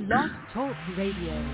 Blog Talk Radio.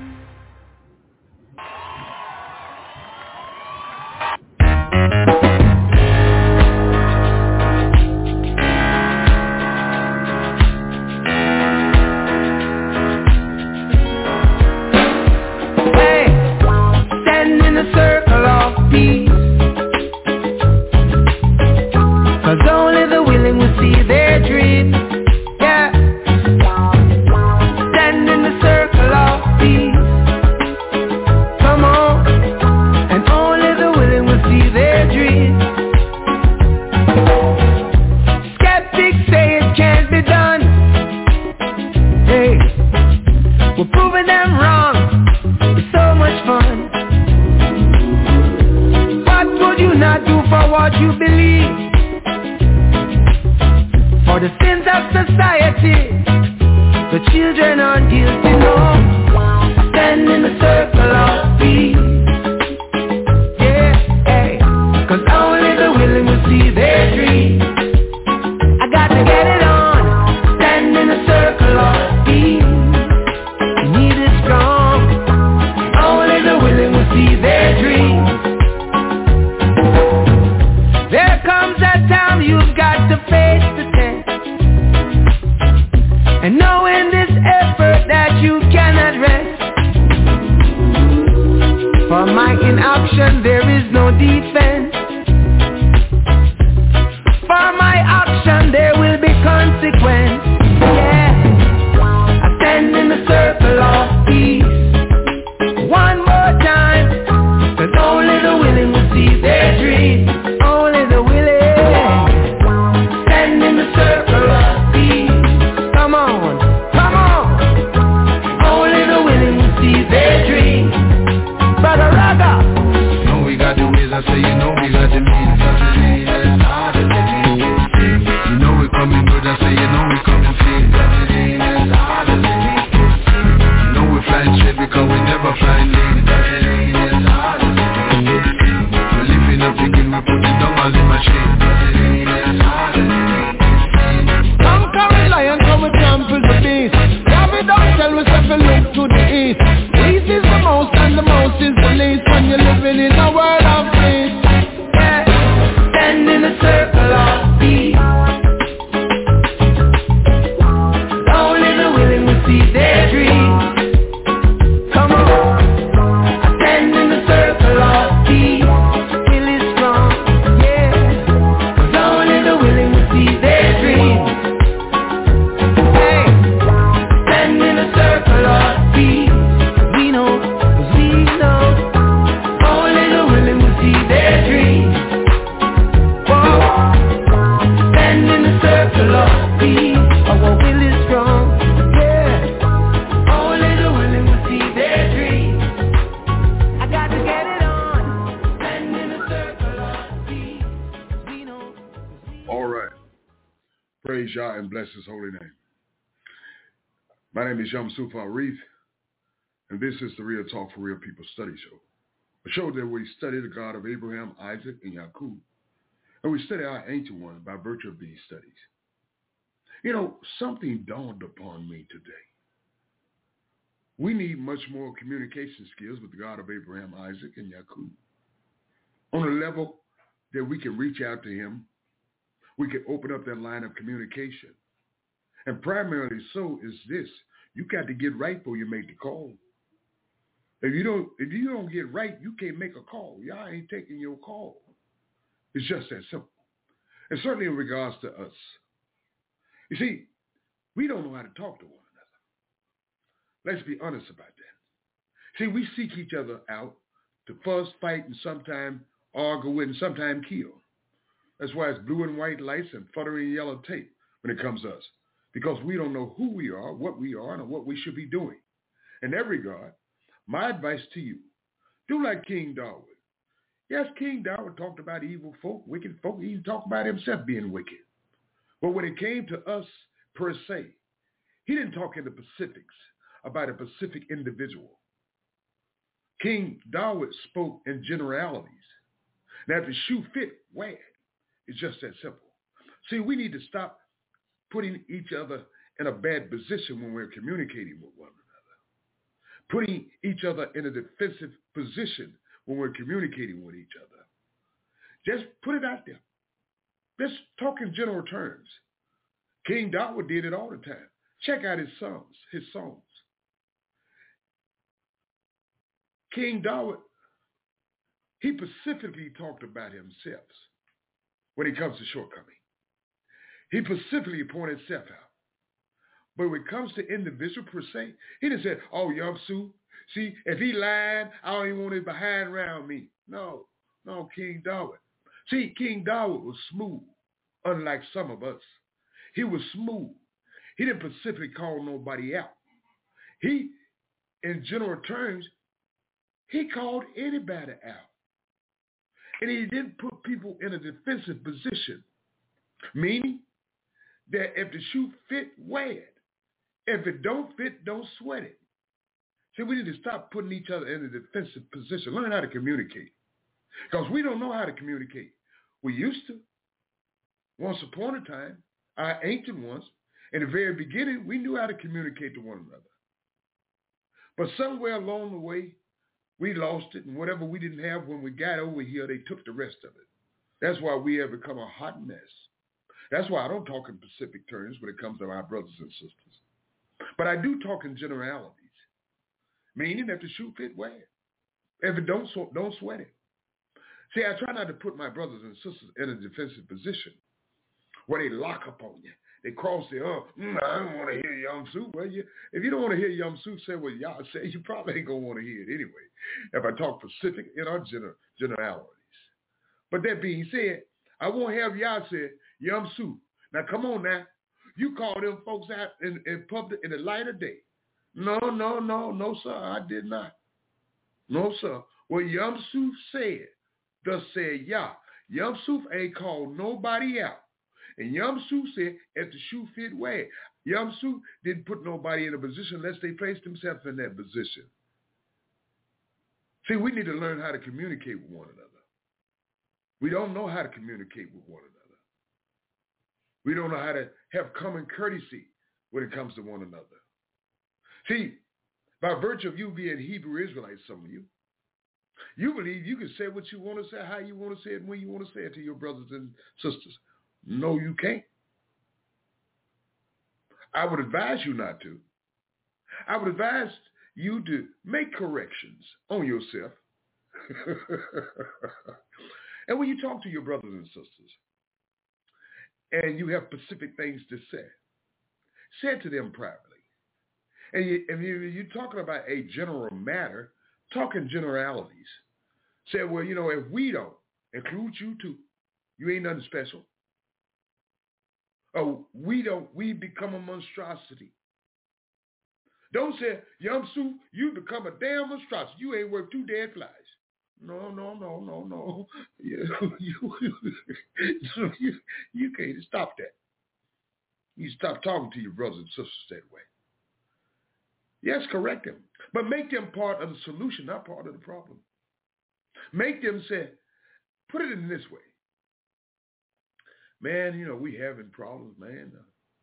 My name is Yamsuf Arif, and this is the Real Talk for Real People Study Show, a show that we study the God of Abraham, Isaac, and Yaqub, and we study our ancient ones by virtue of these studies. You know, something dawned upon me today. We need much more communication skills with the God of Abraham, Isaac, and Yaqub. On a level that we can reach out to him, we can open up that line of communication. And primarily so is this: you got to get right before you make the call. If you don't get right, you can't make a call. Y'all ain't taking your call. It's just that simple. And certainly in regards to us. You see, we don't know how to talk to one another. Let's be honest about that. See, we seek each other out to fuss, fight, and sometimes argue with, and sometimes kill. That's why it's blue and white lights and fluttering yellow tape when it comes to us. Because we don't know who we are, and what we should be doing. In that regard, my advice to you, do like King David. Yes, King David talked about evil folk, wicked folk. He even talked about himself being wicked. But when it came to us per se, he didn't talk in the specifics about a specific individual. King David spoke in generalities. Now, if the shoe fit, wear it. It's just that simple. See, we need to stop putting each other in a bad position when we're communicating with one another, putting each other in a defensive position when we're communicating with each other. Just put it out there. Let's talk in general terms. King David did it all the time. Check out his songs. King David, he specifically talked about himself when it comes to shortcoming. He specifically pointed himself out. But when it comes to individual per se, he didn't say, oh, Yum Sue, see, if he lied, I don't even want him behind around me. No, King David. See, King David was smooth, unlike some of us. He was smooth. He didn't specifically call nobody out. He, in general terms, he called anybody out. And he didn't put people in a defensive position, meaning that if the shoe fit, wear it. If it don't fit, don't sweat it. See, we need to stop putting each other in a defensive position. Learn how to communicate. Because we don't know how to communicate. We used to. Once upon a time, our ancient ones, in the very beginning, we knew how to communicate to one another. But somewhere along the way, we lost it, and whatever we didn't have when we got over here, they took the rest of it. That's why we have become a hot mess. That's why I don't talk in specific terms when it comes to our brothers and sisters. But I do talk in generalities, meaning if the shoe fit, wear it. If it don't sweat it. See, I try not to put my brothers and sisters in a defensive position where they lock up on you. They cross the arm. I don't want to hear Yum Sue. Well, if you don't want to hear Yum Sue say what y'all say, you probably ain't going to want to hear it anyway, if I talk specific in our generalities. But that being said, I won't have y'all say Yum Sue. Now, come on now. You call them folks out in public in the light of day. No, sir, I did not. No, sir. What Yum Sue said, thus said Yah. Yum Sue ain't called nobody out. And Yum Sue said, if the shoe fit, wear it. Yum Sue didn't put nobody in a position unless they placed themselves in that position. See, we need to learn how to communicate with one another. We don't know how to communicate with one another. We don't know how to have common courtesy when it comes to one another. See, by virtue of you being Hebrew Israelites, some of you, you believe you can say what you want to say, how you want to say it, when you want to say it to your brothers and sisters. No, you can't. I would advise you not to. I would advise you to make corrections on yourself. And when you talk to your brothers and sisters, and you have specific things to say it to them privately. And you're talking about a general matter, talk in generalities. Say, well, if we don't include you too, you ain't nothing special. Oh, we become a monstrosity. Don't say, Yum Sue, you become a damn monstrosity. You ain't worth 2 dead flies. No. You can't stop that. You stop talking to your brothers and sisters that way. Yes, correct them. But make them part of the solution, not part of the problem. Make them say, put it in this way. Man, we having problems, man.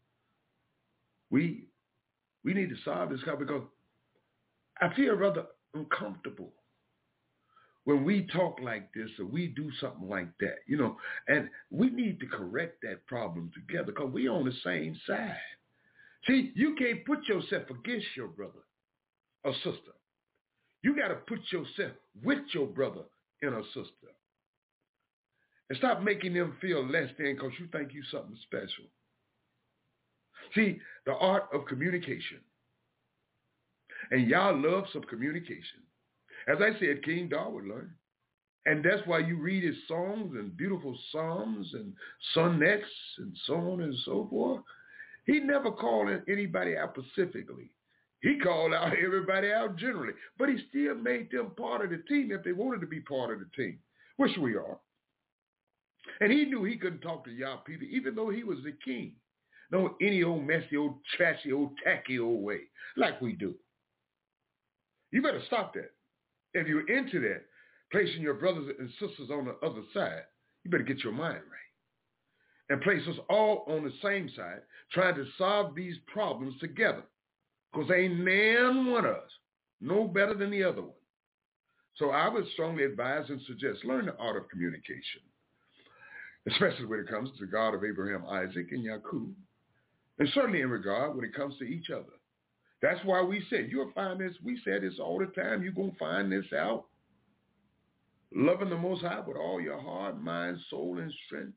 We need to solve this because I feel rather uncomfortable when we talk like this or we do something like that, and we need to correct that problem together because we on the same side. See, you can't put yourself against your brother or sister. You got to put yourself with your brother and a sister. And stop making them feel less than because you think you something special. See, the art of communication. And y'all love some communication. As I said, King David learned. And that's why you read his songs and beautiful psalms and sonnets and so on and so forth. He never called anybody out specifically. He called out everybody out generally. But he still made them part of the team if they wanted to be part of the team, which we are. And he knew he couldn't talk to y'all people, even though he was the king. No any old messy, old trashy, old tacky old way, like we do. You better stop that. If you're into that, placing your brothers and sisters on the other side, you better get your mind right. and place us all on the same side, trying to solve these problems together. Because ain't none one of us no better than the other one. So I would strongly advise and suggest learn the art of communication, especially when it comes to the God of Abraham, Isaac, and Jacob, and certainly in regard when it comes to each other. That's why we said, you'll find this, we say this all the time, you're going to find this out. Loving the Most High with all your heart, mind, soul, and strength.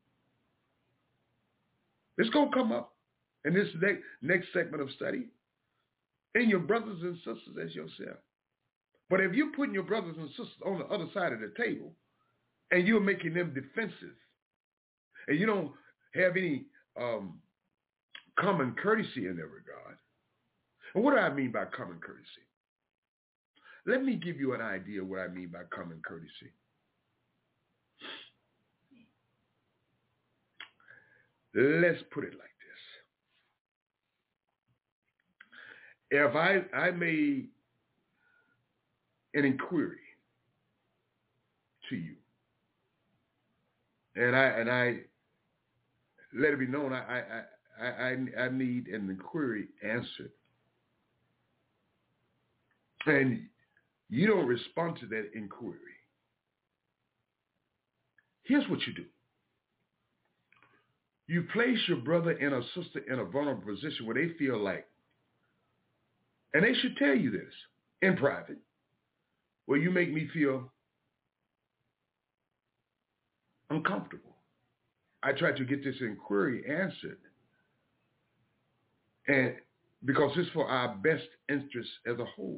It's going to come up in this next segment of study. And your brothers and sisters as yourself. But if you're putting your brothers and sisters on the other side of the table and you're making them defensive and you don't have any common courtesy in that regard. And what do I mean by common courtesy? Let me give you an idea of what I mean by common courtesy. Let's put it like this. If I made an inquiry to you, and I let it be known I need an inquiry answered, and you don't respond to that inquiry, here's what you do. You place your brother and a sister in a vulnerable position where they feel like, and they should tell you this in private, well, you make me feel uncomfortable. I try to get this inquiry answered, and because it's for our best interest as a whole.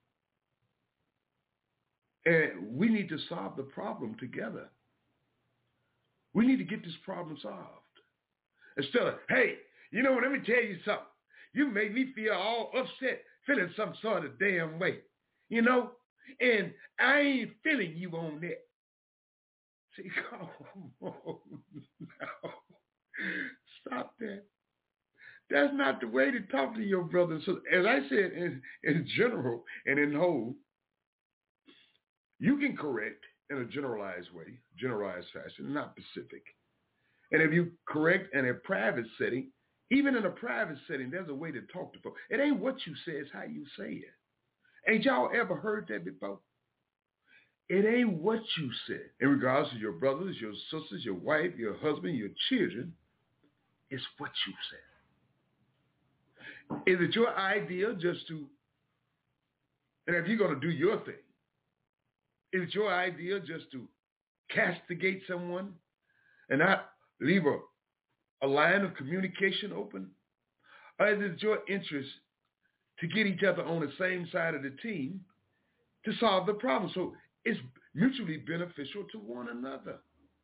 And we need to solve the problem together. We need to get this problem solved. Instead of, hey, you know what, let me tell you something. You make me feel all upset, feeling some sort of damn way, you know? And I ain't feeling you on that. See, come on now. Stop that. That's not the way to talk to your brothers. So, as I said, in general and in whole, you can correct in a generalized way, generalized fashion, not specific. And if you correct in a private setting, even in a private setting, there's a way to talk to folks. It ain't what you say, it's how you say it. Ain't y'all ever heard that before? It ain't what you said in regards to your brothers, your sisters, your wife, your husband, your children. It's what you said. Is it your idea just to, and if you're going to do your thing, is it your idea just to castigate someone and not leave a line of communication open? Or is it your interest to get each other on the same side of the team to solve the problem? So it's mutually beneficial to one another.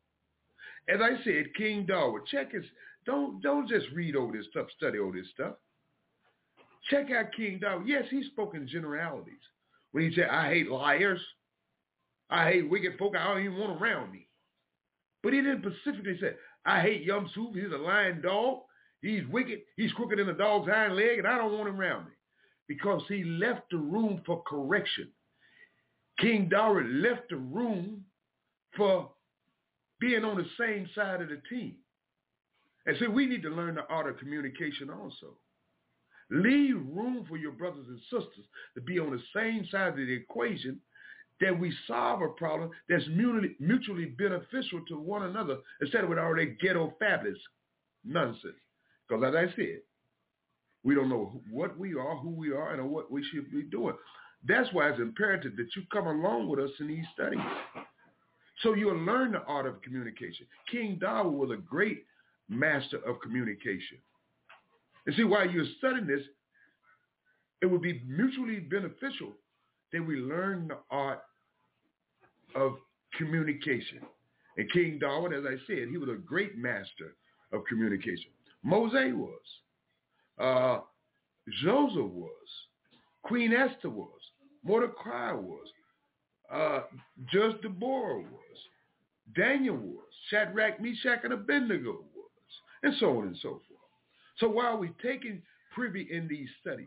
As I said, King Darwin, check his, don't just read over this stuff, study over this stuff. Check out King Darwin. Yes, he spoke in generalities. When he said, I hate liars, I hate wicked folk, I don't even want around me. But he didn't specifically say, I hate Yum Suf, he's a lying dog, he's wicked, he's crooked in the dog's hind leg, and I don't want him around me. Because he left the room for correction. King Darwin left the room for being on the same side of the team. And so we need to learn the art of communication also. Leave room for your brothers and sisters to be on the same side of the equation, that we solve a problem that's mutually beneficial to one another instead of with all that ghetto fabulous nonsense. Because as I said, we don't know what we are, who we are, and what we should be doing. That's why it's imperative that you come along with us in these studies. So you'll learn the art of communication. King Darwin was a great master of communication. And see, while you're studying this, it would be mutually beneficial that we learn the art of communication. And King Darwin, as I said, he was a great master of communication. Moses was. Joseph was. Queen Esther was. Mordecai was. Judge Deborah was. Daniel was. Shadrach, Meshach, and Abednego was. And so on and so forth. So while we're taking privy in these studies,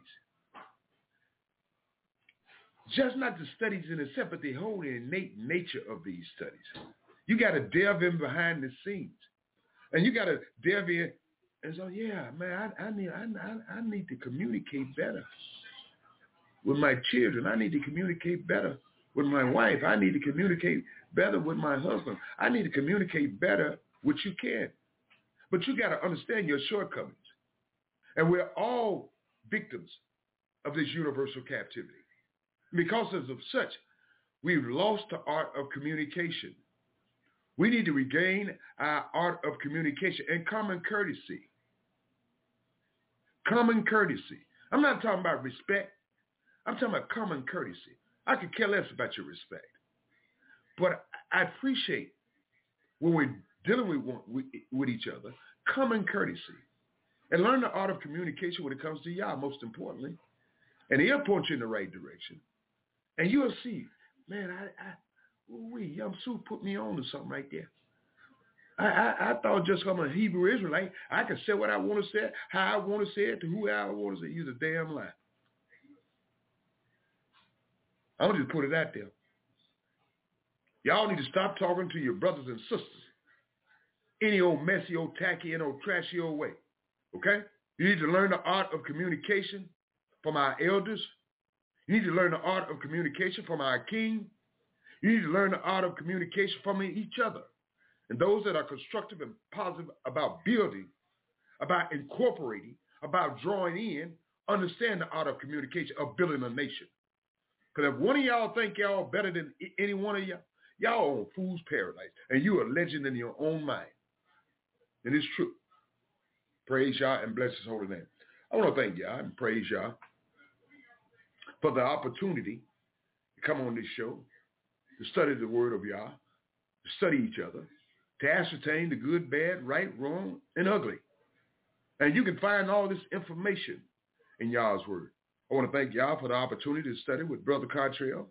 just not the studies in itself, but the whole innate nature of these studies. You got to delve in behind the scenes. And you got to delve in. And so, yeah, man, I need to communicate better with my children. I need to communicate better with my wife. I need to communicate better with my husband. I need to communicate better, which you can. But you got to understand your shortcomings. And we're all victims of this universal captivity. Because of such, we've lost the art of communication. We need to regain our art of communication and common courtesy. Common courtesy. I'm not talking about respect. I'm talking about common courtesy. I could care less about your respect. But I appreciate when we're dealing with each other, common courtesy. And learn the art of communication when it comes to y'all, most importantly. And he'll point you in the right direction. And you'll see, man, Young Sue put me on to something right there. I thought just I'm a Hebrew Israelite, I can say what I want to say, how I want to say it, to who I want to say. You're a damn lie. I'll just put it out there. Y'all need to stop talking to your brothers and sisters any old messy, old tacky, and old trashy old way. Okay? You need to learn the art of communication from our elders. You need to learn the art of communication from our king. You need to learn the art of communication from each other. And those that are constructive and positive about building, about incorporating, about drawing in, understand the art of communication, of building a nation. Because if one of y'all think y'all better than any one of y'all on fool's paradise. And you are a legend in your own mind. And it's true. Praise Yah and bless his holy name. I want to thank Yah and praise Yah for the opportunity to come on this show, to study the word of Yah, to study each other, to ascertain the good, bad, right, wrong, and ugly. And you can find all this information in Yah's word. I want to thank Yah for the opportunity to study with Brother Cottrell,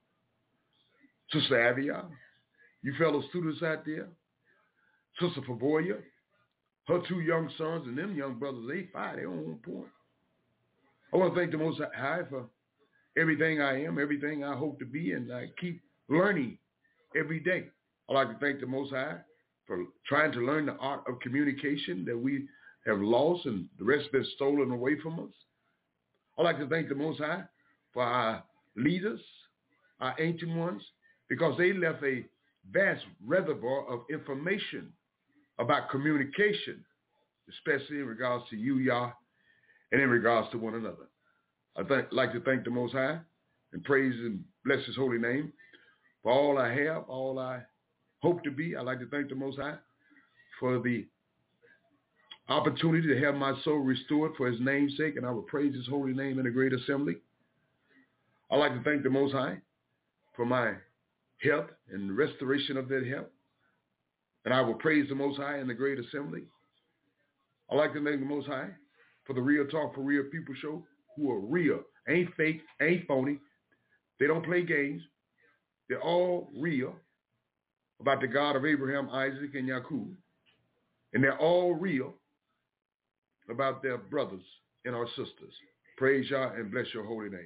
Sister Avia, you fellow students out there, Sister Favoya, her two young sons, and them young brothers, they fight, they're on point. I want to thank the Most High for everything I am, everything I hope to be, and I keep learning every day. I'd like to thank the Most High for trying to learn the art of communication that we have lost and the rest has stolen away from us. I'd like to thank the Most High for our leaders, our ancient ones, because they left a vast reservoir of information about communication, especially in regards to you, Yah, and in regards to one another. I'd like to thank the Most High and praise and bless his holy name for all I have, all I hope to be. I'd like to thank the Most High for the opportunity to have my soul restored for his name's sake, and I will praise his holy name in the great assembly. I'd like to thank the Most High for my health and the restoration of that health, and I will praise the Most High in the great assembly. I'd like to thank the Most High for the Real Talk for Real People show, who are real, ain't fake, ain't phony. They don't play games. They're all real about the God of Abraham, Isaac, and Jacob. And they're all real about their brothers and our sisters. Praise Yah and bless your holy name.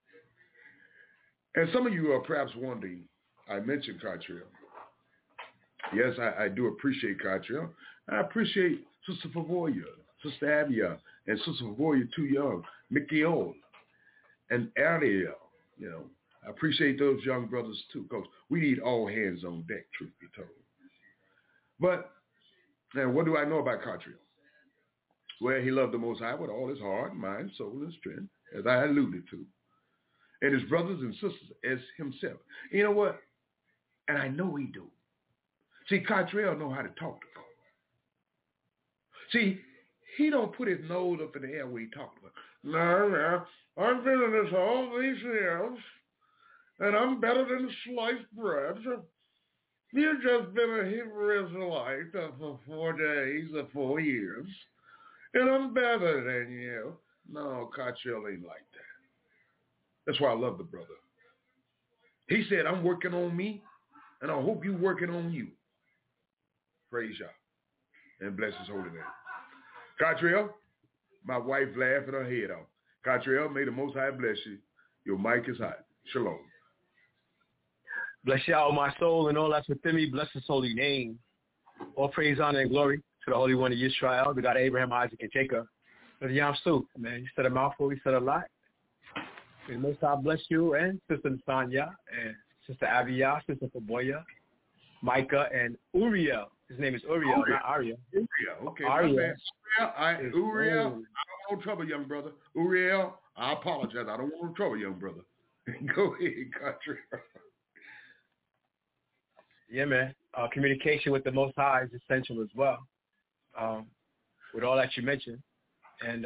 And some of you are perhaps wondering, I mentioned Cottrell. Yes, I do appreciate Cottrell. I appreciate Sister Favoya, Sister Avia, and Sister Favoya too young, Mikiol, and Ariel. You know, I appreciate those young brothers too, because we need all hands on deck, truth be told. But now, what do I know about Cottrell? Well, he loved the Most High with all his heart, mind, soul, and strength, as I alluded to, and his brothers and sisters as himself. You know what? And I know he do. See, Cottrell know how to talk to folks. See, he don't put his nose up in the air when he talks about, no, I've been in this all these years, and I'm better than sliced bread. You've just been a Hebrew Israelite for 4 days or 4 years, and I'm better than you. No, Cottrell ain't like that. That's why I love the brother. He said, I'm working on me, and I hope you're working on you. Praise Yah, and bless his holy name. Cottrell, my wife laughing her head off. Cottrell, may the Most High bless you. Your mic is hot. Shalom. Bless Yah, my soul, and all that's within me. Bless his holy name. All praise, honor, and glory to the Holy One of Yisrael, the God of Abraham, Isaac, and Jacob. Brother Yam Suf, man, you said a mouthful, you said a lot. May the Most High bless you and Sister Nasanya and Sister Aviyah, Sister Faboya, Micah, and Uriel. His name is Uriel, not Arya. Uriel, okay. Uriel. Uriel, I don't want trouble, young brother. Uriel, I apologize. I don't want trouble, young brother. Go ahead, country. Yeah, man. Communication with the Most High is essential as well, with all that you mentioned. And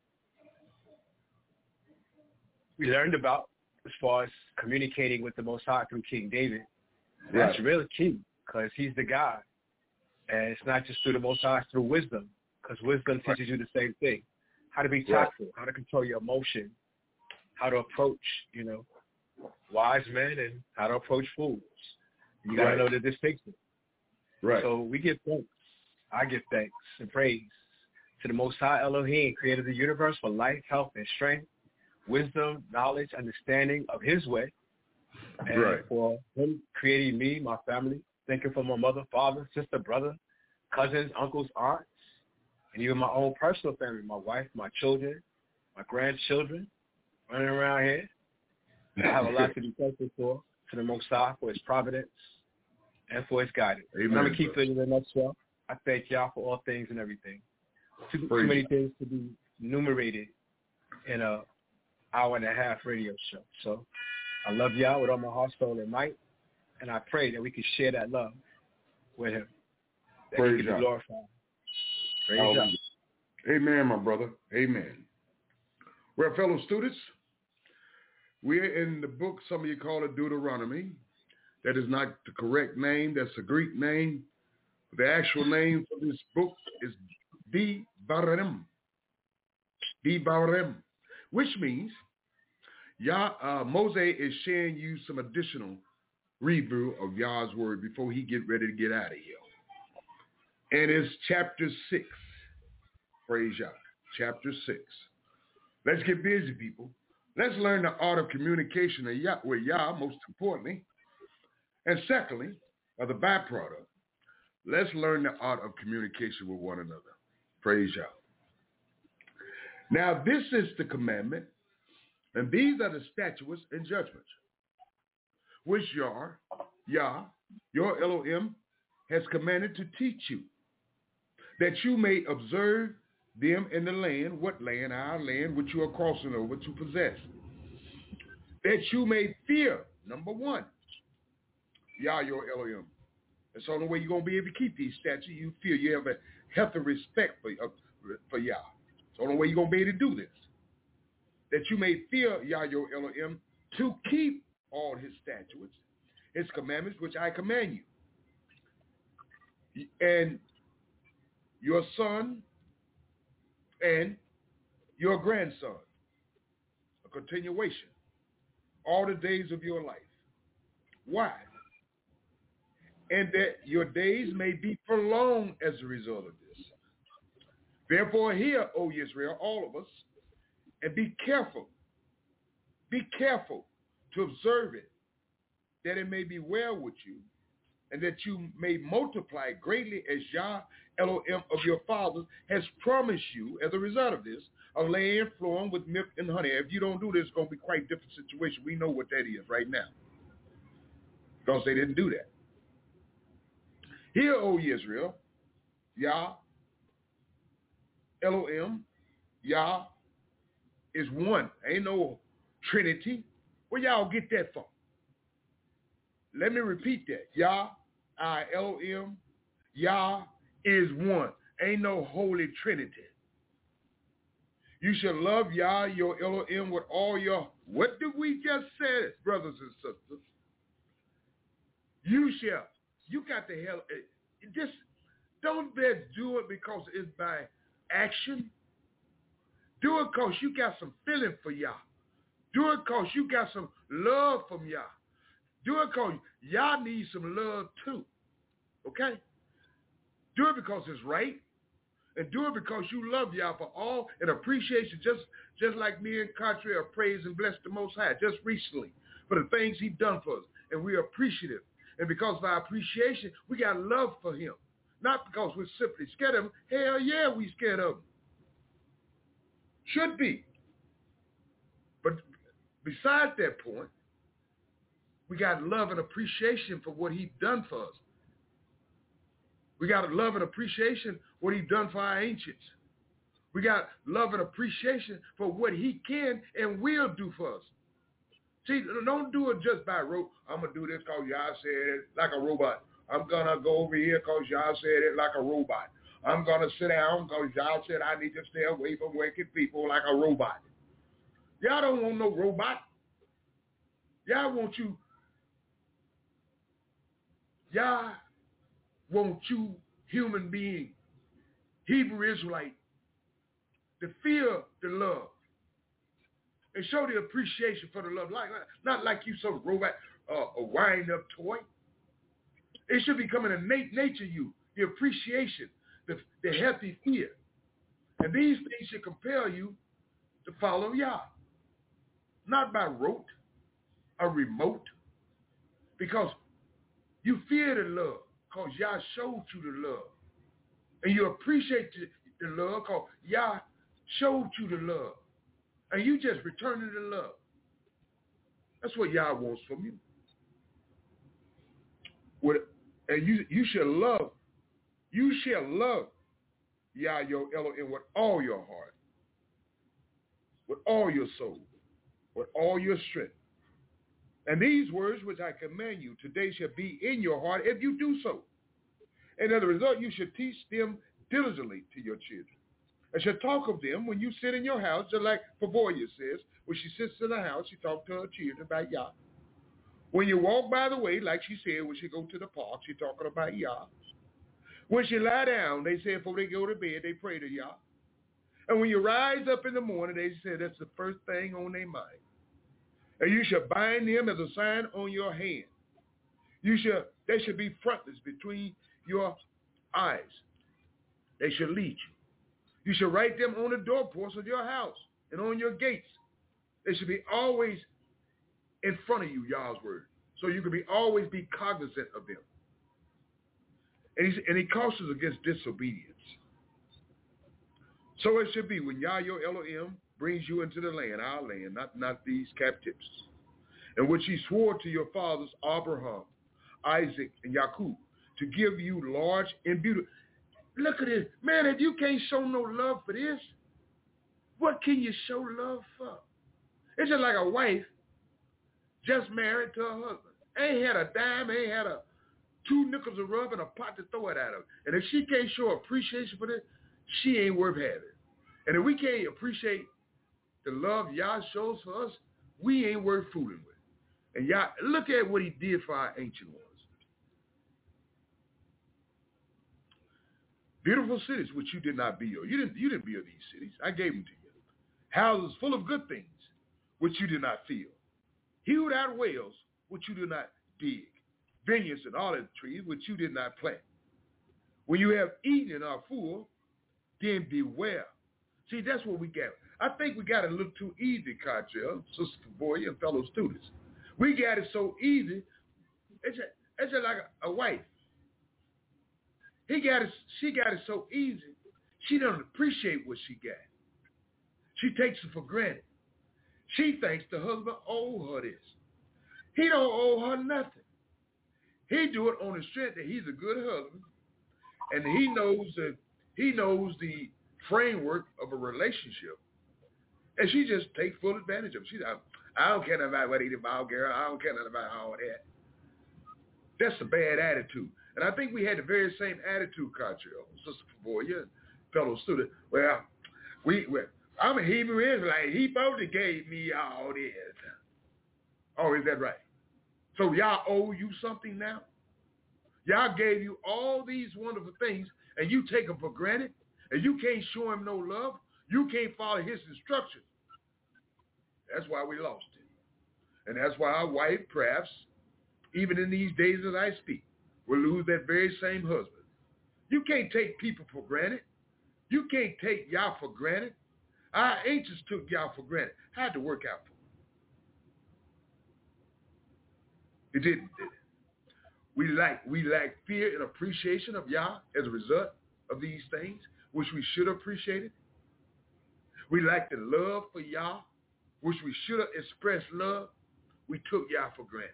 we learned about as far as communicating with the Most High through King David. That's really key because he's the God. And it's not just through the Most High, it's through wisdom, because wisdom teaches you the same thing. How to be tactful, how to control your emotion, how to approach, wise men, and how to approach fools. You got to know the distinction. Right. So we give thanks. I give thanks and praise to the Most High Elohim, creator of the universe, for life, health, and strength, wisdom, knowledge, understanding of his way, and for him creating me, my family. Thank you for my mother, father, sister, brother, cousins, uncles, aunts, and even my own personal family, my wife, my children, my grandchildren running around here. I have a lot to be thankful for, to the Most High for his providence and for his guidance. Amen, and I'm going to keep it in a nutshell. I thank y'all for all things and everything. Too many things to be enumerated in an hour-and-a-half radio show. So I love y'all with all my heart, soul, and might, and I pray that we can share that love with him, that he can be glorified. Praise God. Amen, my brother. Amen. Well, fellow students, we're in the book, some of you call it Deuteronomy. That is not the correct name. That's a Greek name. The actual name for this book is Devarim. Devarim, which means Moses is sharing you some additional review of Yah's word before he get ready to get out of here. And it's chapter 6. Praise Yah. Chapter 6. Let's get busy, people. Let's learn the art of communication with Yah, most importantly. And secondly, or the byproduct, let's learn the art of communication with one another. Praise Yah. Now, this is the commandment, and these are the statutes and judgments, which Yah, your Elohim, has commanded to teach you, that you may observe them in the land. What land? Our land, which you are crossing over to possess. That you may fear, number one, Yah, your Elohim. That's the only way you're going to be able to keep these statutes. You feel you have a healthy respect for Yah. It's the only way you're going to be able to do this. That you may fear Yah, your Elohim, to keep all his statutes, his commandments, which I command you. And your son and your grandson, a continuation, all the days of your life. Why? And that your days may be prolonged as a result of this. Therefore, hear, O Israel, all of us, and be careful. Be careful to observe it, that it may be well with you, and that you may multiply greatly as Yah, Elohim of your fathers, has promised you as a result of this, a land flowing with milk and honey. If you don't do this, it's going to be quite a different situation. We know what that is right now, because they didn't do that. Hear, O Israel, Yah, Elohim, Yah is one. Ain't no Trinity. Where y'all get that from? Let me repeat that. Yah, I, Elohim, Yah is one. Ain't no Holy Trinity. You shall love Yah, your Elohim, with all your... What did we just say, brothers and sisters? You shall. You got the hell... Just don't do it because it's by action. Do it because you got some feeling for Yah. Do it because you got some love from Yah. Do it because Yah needs some love too. Okay? Do it because it's right. And do it because you love Yah for all and appreciation, just like me and Country are praised and blessed the Most High just recently for the things he done for us. And we're appreciative. And because of our appreciation, we got love for him. Not because we're simply scared of him. Hell yeah, we scared of him. Should be. But besides that point, we got love and appreciation for what he done for us. We got love and appreciation what he done for our ancients. We got love and appreciation for what he can and will do for us. See, don't do it just by rote. I'm going to do this because y'all said it like a robot. I'm going to go over here because y'all said it like a robot. I'm going to sit down because y'all said I need to stay away from wicked people like a robot. Y'all don't want no robot. Y'all want you human being, Hebrew Israelite, to feel the love and show the appreciation for the love. Not like you some robot, a wind-up toy. It should become an innate nature you, the appreciation, the healthy fear. And these things should compel you to follow Yah. Not by rote or remote, because you fear the love, because Yah showed you the love. And you appreciate the love, because Yah showed you the love. And you just returning the love. That's what Yah wants from you. And you shall love Yah your Elohim with all your heart, with all your soul, with all your strength. And these words which I command you today shall be in your heart if you do so. And as a result, you should teach them diligently to your children. And shall talk of them when you sit in your house, just like Pavoya says, when she sits in the house, she talks to her children about Yah. When you walk by the way, like she said, when she go to the park, she talking about Yah. When she lie down, they say before they go to bed, they pray to Yah. And when you rise up in the morning, they say that's the first thing on their mind. And you shall bind them as a sign on your hand. They should be frontlets between your eyes. They should lead you. You should write them on the doorposts of your house and on your gates. They should be always in front of you, Yah's word, so you can always be cognizant of them. And he cautions against disobedience. So it should be when Yah your Elohim brings you into the land, our land, not these captives, and which he swore to your fathers, Abraham, Isaac, and Jacob, to give you large and beautiful. Look at this. Man, if you can't show no love for this, what can you show love for? It's just like a wife just married to her husband. Ain't had a dime, ain't had two nickels of rub and a pot to throw it at her. And if she can't show appreciation for this, she ain't worth having. And if we can't appreciate the love Yah shows for us, we ain't worth fooling with. And Yah, look at what he did for our ancient ones. Beautiful cities which you did not build. You didn't build these cities. I gave them to you. Houses full of good things which you did not fill. Hewed out wells which you did not dig. Vineyards and olive trees which you did not plant. When you have eaten and are full, then beware. See, that's what we got. I think we got it a little too easy, Cartel, Sister Boy, and fellow students. We got it so easy. It's just like a wife. She got it so easy. She doesn't appreciate what she got. She takes it for granted. She thinks the husband owes her this. He don't owe her nothing. He do it on the strength that he's a good husband, and he knows the framework of a relationship, and she just takes full advantage of it. She's like, I don't care about what he did about girl. I don't care about all that. That's a bad attitude. And I think we had the very same attitude, Cartel, Sister Pavoya, fellow student. Well, I'm a Hebrew Israelite. He supposed to gave me all this. Oh, is that right? So y'all owe you something now? Y'all gave you all these wonderful things, and you take them for granted, and you can't show him no love. You can't follow his instructions. That's why we lost it. And that's why our wife, perhaps, even in these days as I speak, will lose that very same husband. You can't take people for granted. You can't take Yah for granted. Our ancients took Yah for granted. Had to work out for them. It didn't, did it? We lack fear and appreciation of Yah as a result of these things, which we should have appreciated. We lack the love for Yah, which we should have expressed love. We took Yah for granted.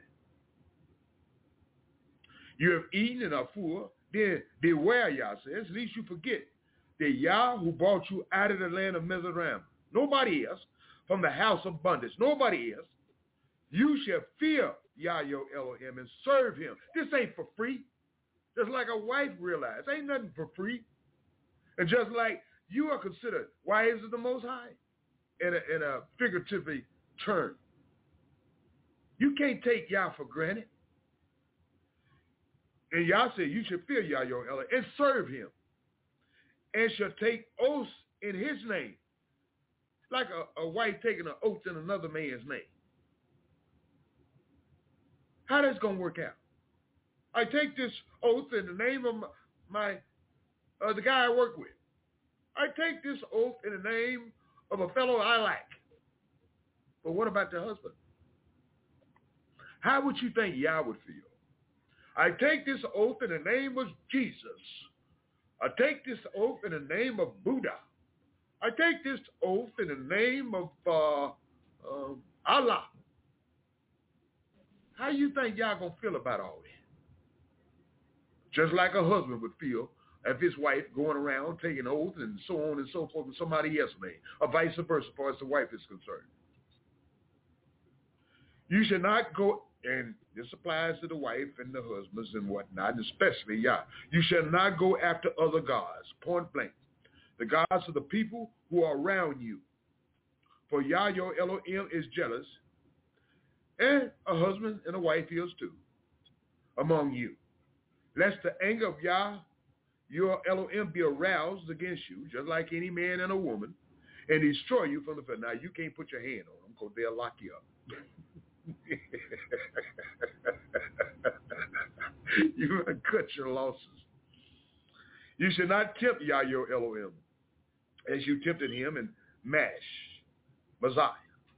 You have eaten and are full, then beware, Yah says, lest you forget that Yah who brought you out of the land of Mizraim, nobody else, from the house of bondage, nobody else. You shall fear Yah your Elohim and serve him. This ain't for free. Just like a wife realized, ain't nothing for free. And just like you are considered wives of the Most High in a figuratively term. You can't take Yah for granted. And Yah said, you should fear Yah your Elohim and serve him, and shall take oaths in his name, like a wife taking an oath in another man's name. How that's going to work out? I take this oath in the name of the guy I work with. I take this oath in the name of a fellow I like. But what about the husband? How would you think Yah would feel? I take this oath in the name of Jesus. I take this oath in the name of Buddha. I take this oath in the name of Allah. How you think Yah gonna feel about all that? Just like a husband would feel if his wife going around taking oath and so on and so forth in somebody else's name, or vice versa as far as the wife is concerned. You should not go, and this applies to the wife and the husbands and whatnot, and especially Yah. You shall not go after other gods, point blank. The gods of the people who are around you. For Yah your Elohim is jealous, and a husband and a wife is too, among you. Lest the anger of Yah your Elohim be aroused against you, just like any man and a woman, and destroy you from the field. Now, you can't put your hand on them because they'll lock you up. You cut your losses. You should not tempt Yah your Elohim as you tempted him in Mizpah.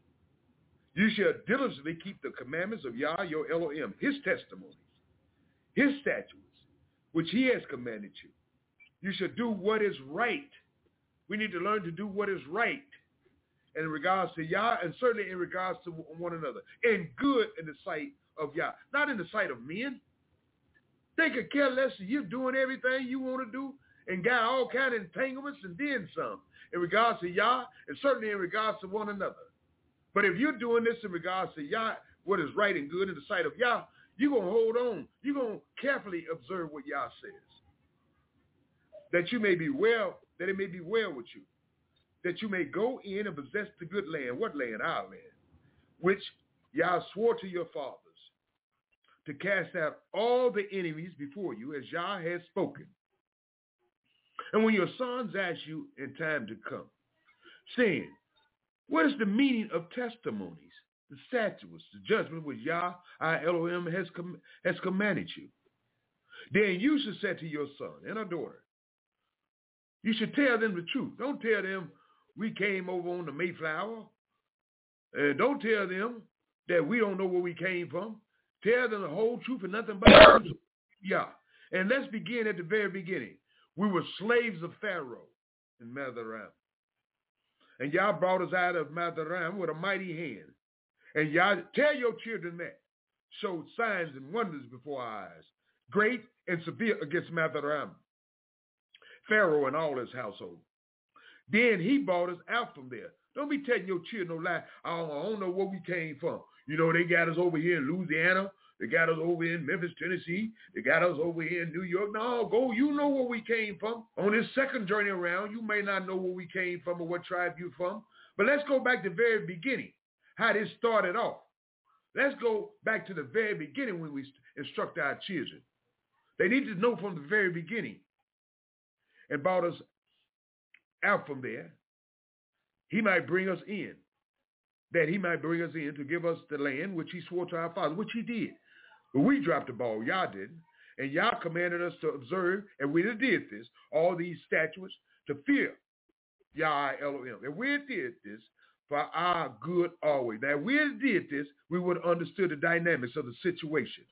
You shall diligently keep the commandments of Yah your Elohim, his testimonies, his statutes, which he has commanded you. You shall do what is right. We need to learn to do what is right in regards to Yah, and certainly in regards to one another, and good in the sight of Yah, not in the sight of men. They could care less if you're doing everything you want to do and got all kind of entanglements and then some in regards to Yah, and certainly in regards to one another. But if you're doing this in regards to Yah, what is right and good in the sight of Yah, you're going to hold on. You're going to carefully observe what Yah says. That you may be well, that it may be well with you. That you may go in and possess the good land. What land? Our land. Which Yah swore to your fathers, to cast out all the enemies before you, as Yah has spoken. And when your sons ask you in time to come, saying, what is the meaning of testimonies, the statutes, the judgment which Yah, our Elohim, has commanded you? Then you should say to your son and a daughter, you should tell them the truth. Don't tell them we came over on the Mayflower. Don't tell them that we don't know where we came from. Tell them the whole truth and nothing but the truth. Yeah. And let's begin at the very beginning. We were slaves of Pharaoh in Mizraim. And Yah brought us out of Mizraim with a mighty hand. And Yah, tell your children that. Showed signs and wonders before our eyes, great and severe against Mizraim, Pharaoh and all his household. Then he brought us out from there. Don't be telling your children no lie. I don't know where we came from. You know, they got us over here in Louisiana. They got us over in Memphis, Tennessee. They got us over here in New York. No, go. You know where we came from. On this second journey around, you may not know where we came from or what tribe you're from. But let's go back to the very beginning, how this started off. Let's go back to the very beginning when we instruct our children. They need to know from the very beginning, and brought us out from there. He might bring us in, that he might bring us in to give us the land which he swore to our fathers, which he did. But we dropped the ball. Yah didn't. And Yah commanded us to observe, and we did this, all these statutes, to fear Yah Elohim. And we did this for our good always. Now, if we did this, we would have understood the dynamics of the situation.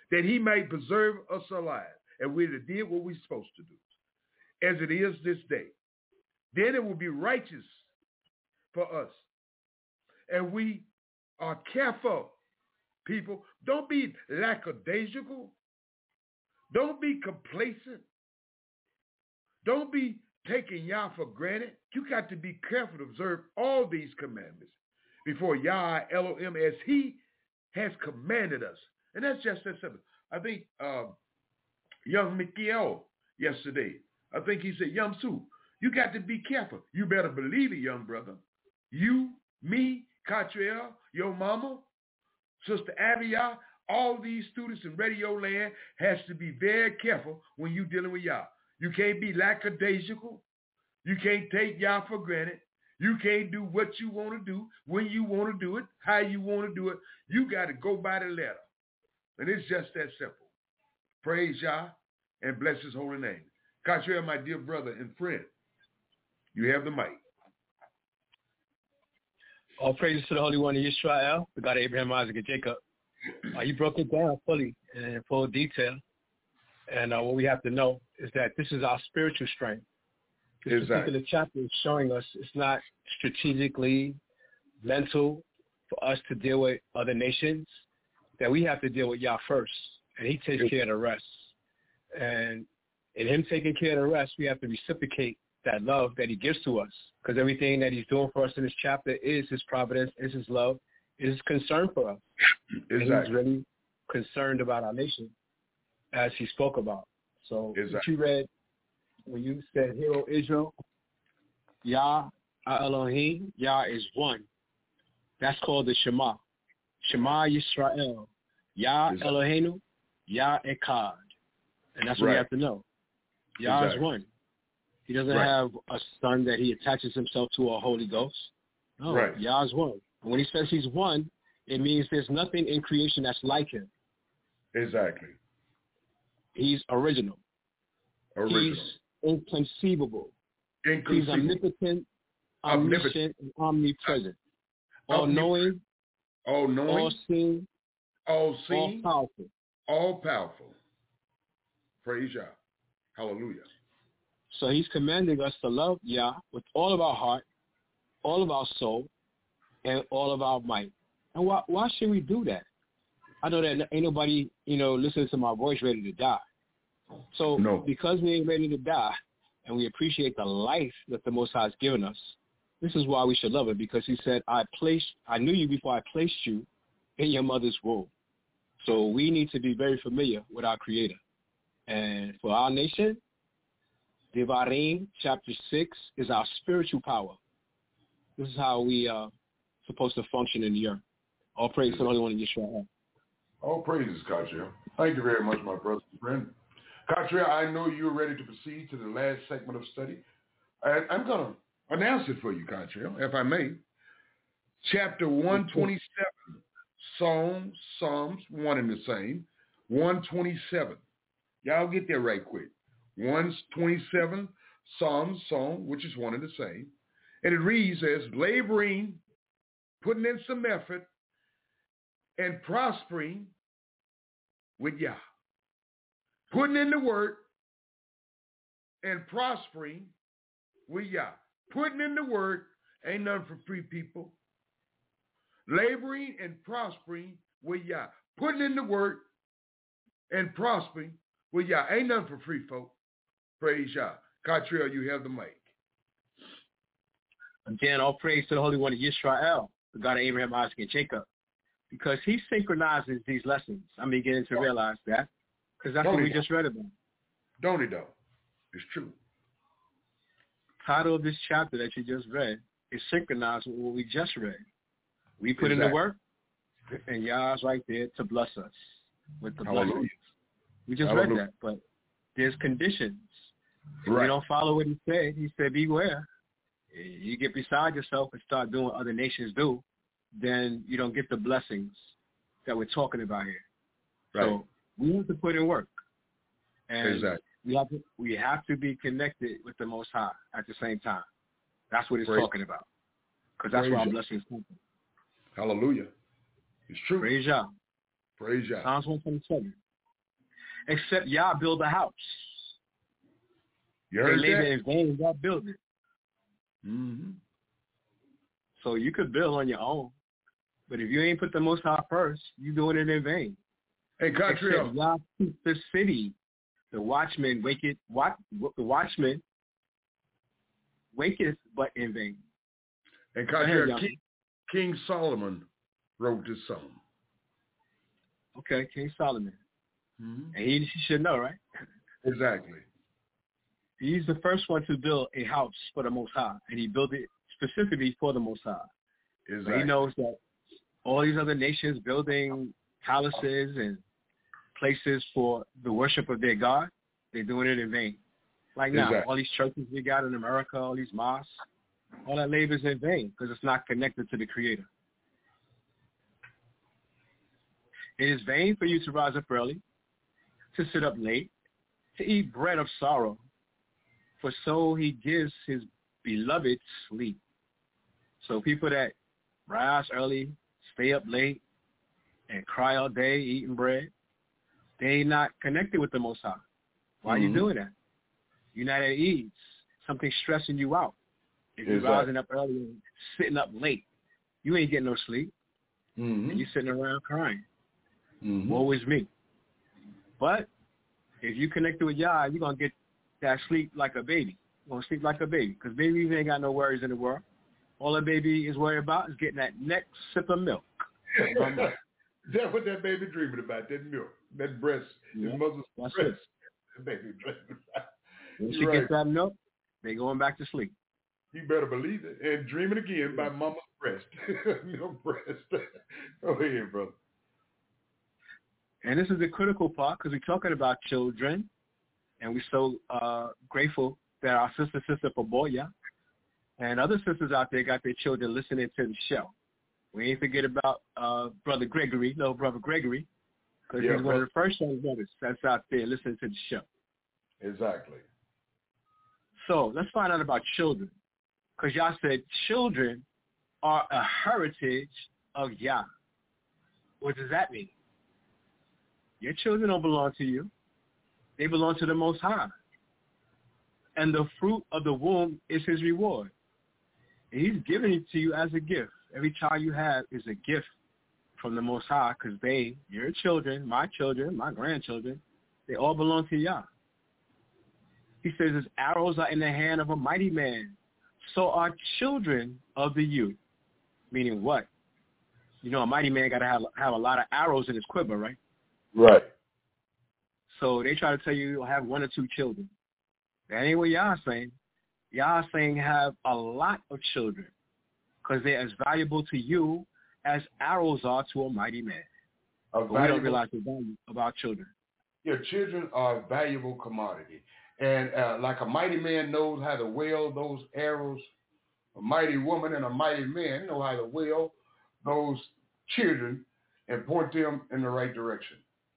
that he might preserve us alive, and we did what we're supposed to do, as it is this day. Then it will be righteous for us. And we are careful, people. Don't be lackadaisical. Don't be complacent. Don't be taking Yah for granted. You got to be careful to observe all these commandments before Yah Elohim as he has commanded us. And that's just that simple. I think young Mikiel yesterday, I think he said, Yamsu, you got to be careful. You better believe it, young brother. You, me, Catriel, your mama, Sister Abiyah, all these students in Radio Land has to be very careful when you're dealing with Yah. You can't be lackadaisical. You can't take Yah for granted. You can't do what you want to do, when you want to do it, how you want to do it. You got to go by the letter. And it's just that simple. Praise Yah and bless his holy name. Catriel, my dear brother and friend, you have the mic. All praises to the Holy One of Israel, the God of Abraham, Isaac, and Jacob. You broke it down fully and in full detail. And what we have to know is that this is our spiritual strength. This particular chapter is showing us it's not strategically mental for us to deal with other nations, that we have to deal with Yah first, and he takes care of the rest. And in him taking care of the rest, we have to reciprocate that love that he gives to us, because everything that he's doing for us in this chapter is his providence, is his love, is his concern for us. And he's really concerned about our nation, as he spoke about. So what you read, when you said, "Hear, O Israel, Yah Elohim, Yah is one." That's called the Shema. Shema Yisrael, Yah Eloheinu, Yah Echad. And that's what we have to know. Yah is one. He doesn't have a son that he attaches himself to, a Holy Ghost. No, Yah is one. And when he says he's one, it means there's nothing in creation that's like him. Exactly. He's original. He's inconceivable. He's omnipotent, omniscient, and omnipresent. All-knowing, all-seeing, all-powerful. All-powerful. Praise Yah. Hallelujah. So he's commanding us to love Yah with all of our heart, all of our soul, and all of our might. And why should we do that? I know that ain't nobody, listening to my voice ready to die. So because we ain't ready to die, and we appreciate the life that the Most High has given us, this is why we should love it, because he said, I knew you before I placed you in your mother's womb. So we need to be very familiar with our Creator. And for our nation, Devarim chapter 6 is our spiritual power. This is how we are supposed to function in the earth. All praise to the Holy One of Yisrael. All praises, Catriel. Thank you very much, my brother and friend. Catriel, I know you're ready to proceed to the last segment of study. I'm going to announce it for you, Catriel, if I may. Chapter 127, Psalms, one and the same, 127. Y'all get there right quick. 127, Psalm, which is one and the same. And it reads as laboring, putting in some effort, and prospering with Yah. Putting in the work and prospering with Yah. Putting in the work ain't nothing for free people. Laboring and prospering with Yah. Putting in the work and prospering with Yah. Ain't nothing for free, folks. Praise Yah. Catriel, you have the mic. Again, all praise to the Holy One of Yisrael, the God of Abraham, Isaac, and Jacob, because he synchronizes these lessons. I'm beginning to realize that, because that's what we just read about. Don't it, though? It's true. Title of this chapter that you just read is synchronized with what we just read. We put in the work, and Yah's right there to bless us with the blessings. We just read that, but there's conditions. If we don't follow what he said, beware. You get beside yourself and start doing what other nations do, then you don't get the blessings that we're talking about here. Right. So we have to put in work. And we have to be connected with the Most High at the same time. That's what it's talking about. Because that's where our blessings come from. Hallelujah. It's true. Praise Yah. Praise Yah. Psalms 127. Except Yah build a house. You heard they labor that? in vain, Yah build it. Mm-hmm. So you could build on your own. But if you ain't put the Most High first, you doing it in vain. Hey, Catriel. Except Yah keep the city. The watchman waketh but in vain. And Go ahead, Catriel, King Solomon wrote this song. Okay, King Solomon. Mm-hmm. And he should know, right? Exactly. He's the first one to build a house for the Most High, and he built it specifically for the Most High. Exactly. But he knows that all these other nations building palaces and places for the worship of their God, they're doing it in vain. Like now, Exactly. all these churches we got in America, all these mosques, all that labor is in vain because it's not connected to the Creator. It is vain for you to rise up early, to sit up late, to eat bread of sorrow, for so he gives his beloved sleep. So people that rise early, stay up late, and cry all day eating bread, they not connected with the Most High. Why are you doing that? You're not at ease. Something's stressing you out. If you're rising up early and sitting up late, you ain't getting no sleep. Mm-hmm. And you're sitting around crying. Mm-hmm. Woe is me. But if you connected with Yah, you're going to get that sleep like a baby. You're going to sleep like a baby because babies ain't got no worries in the world. All a baby is worried about is getting that next sip of milk. That's what that baby dreaming about, that milk, that breast, his mother's breast. That baby dreaming about. When she gets that milk, they going back to sleep. You better believe it. And dreaming again by mama's breast. Milk breast. Go ahead, brother. And this is the critical part because we're talking about children, and we're so grateful that our sister Paboya and other sisters out there got their children listening to the show. We ain't forget about Brother Gregory, little Brother Gregory, because he's one of the first young brothers that's out there listening to the show. Exactly. So let's find out about children, because Yah said children are a heritage of Yah. What does that mean? Your children don't belong to you. They belong to the Most High. And the fruit of the womb is his reward. And he's giving it to you as a gift. Every child you have is a gift from the Most High because your children, my grandchildren, they all belong to Yah. He says his arrows are in the hand of a mighty man. So are children of the youth. Meaning what? You know, a mighty man got to have a lot of arrows in his quiver, right? Right. So they try to tell you you'll have 1 or 2 children. That ain't what Yah saying. Yah saying have a lot of children because they're as valuable to you as arrows are to a mighty man. But we don't realize the value of our children. Your children are a valuable commodity. And like a mighty man knows how to wield those arrows, a mighty woman and a mighty man know how to wield those children and point them in the right direction.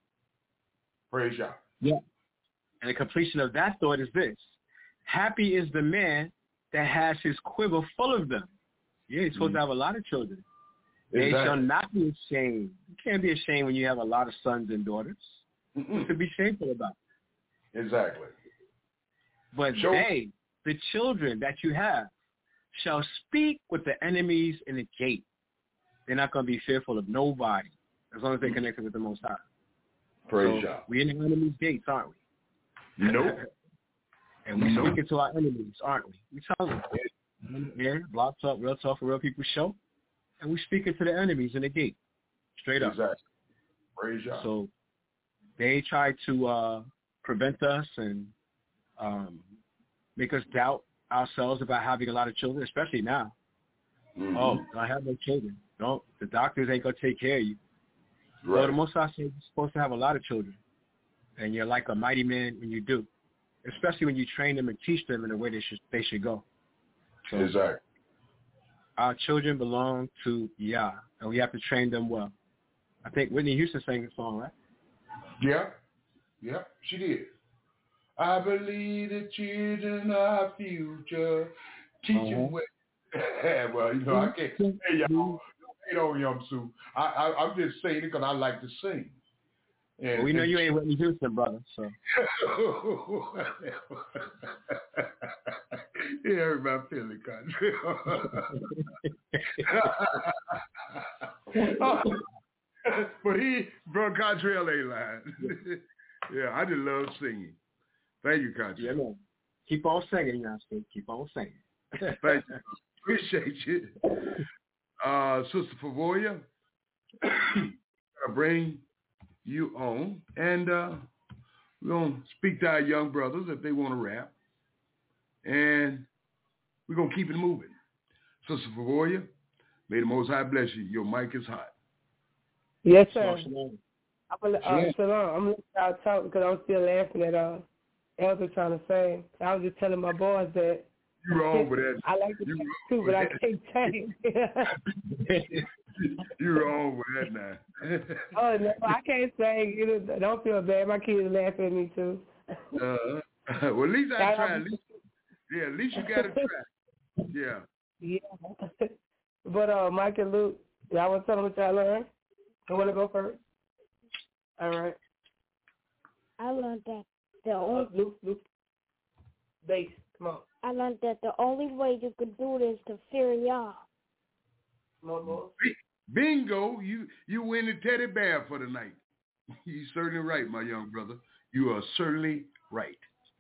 Praise Yah. Yeah. And the completion of that thought is this. Happy is the man that has his quiver full of them. Yeah, he's supposed to have a lot of children. Exactly. They shall not be ashamed. You can't be ashamed when you have a lot of sons and daughters. What to be shameful about? Exactly. But they, the children that you have, shall speak with the enemies in the gate. They're not going to be fearful of nobody as long as they're connected with the Most High. Praise Yah. We're in the enemy's gates, aren't we? Nope. And we're speaking to our enemies, aren't we? We tell them. Here, Blog Talk, Real Talk for Real People show. And we're speaking to the enemies in the gate. Straight up. Exactly. Praise Yah. So they try to prevent us and make us doubt ourselves about having a lot of children, especially now. Mm-hmm. Oh, don't have no children. Don't. The doctors ain't going to take care of you. Right. So the Most High says you're supposed to have a lot of children. And you're like a mighty man when you do. Especially when you train them and teach them in the way they should go. So exactly. Our children belong to Yah, and we have to train them well. I think Whitney Houston sang the song, right? Yeah, she did. I believe the children are our future. Teaching well. Well, you know, I can't. Hey, y'all, don't hate on Young Sue. I'm just saying it because I like to sing. Well, we know you ain't Whitney Houston, brother. So. Yeah, everybody feeling country. But bro, Contrell ain't lying. Yeah, I just love singing. Thank you, Contrell. Yeah, man. Keep on singing, you know what I'm saying? Keep on singing. Thank you. Appreciate you. Sister Favoria, I'll bring you on, and we're going to speak to our young brothers if they want to rap, and we're going to keep it moving. Sister Favoria, may the Most High bless you. Your mic is hot. Yes, sir. Shalom. I'm going to let y'all talk because I'm still laughing at Elder trying to say. I was just telling my boys that You wrong with that. I like to sing too, but I can't sing. You wrong with that now. Oh, no, I can't sing. Don't feel bad. My kids laugh at me too. Well, at least I tried. At least you got to try. Yeah. Yeah. But Mike and Luke, y'all want to tell them what y'all learned? I want to go first. All right. I learned that the only Luke, bass, come on. I learned that the only way you can do it is to fear Yah. Come on, boy. Bingo! You win the teddy bear for the night. You're certainly right, my young brother. You are certainly right.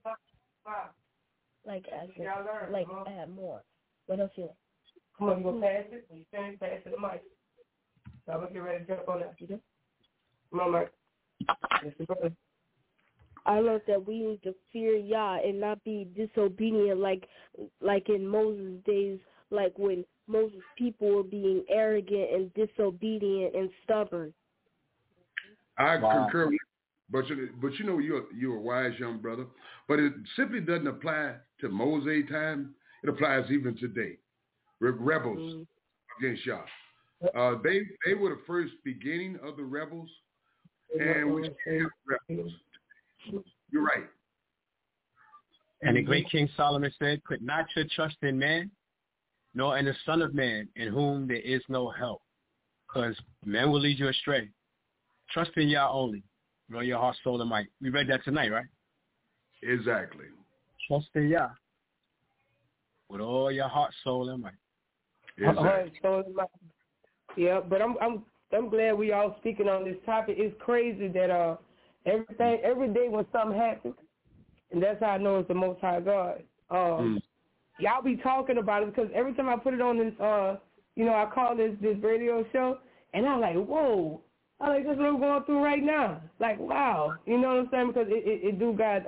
Like add more. What else you? Come on, you gonna pass it? When you finish, pass it to Mike. So I'm gonna get ready to jump on that. You do? Come on, Mike. Yes, brother. I learned that we need to fear Yah and not be disobedient like in Moses' days, like when Moses' people were being arrogant and disobedient and stubborn. I concur with you, but you know you're a wise young brother. But it simply doesn't apply to Moses' time. It applies even today. Rebels against Yah. They were the first beginning of the rebels, and we still have rebels. You're right. And the great King Solomon said, "Put not your trust in man, nor in the Son of Man, in whom there is no help, because men will lead you astray. Trust in Yah only, with all your heart, soul, and might." We read that tonight, right? Exactly. Trust in Yah with all your heart, soul, and might. Exactly. Heart, soul, and might. Yeah, but I'm glad we all speaking on this topic. It's crazy that every day when something happens, and that's how I know it's the Most High God. Y'all be talking about it because every time I put it on this, I call this radio show, and I'm like, whoa, I like this is what we're going through right now. Like, wow, you know what I'm saying? Because it do got,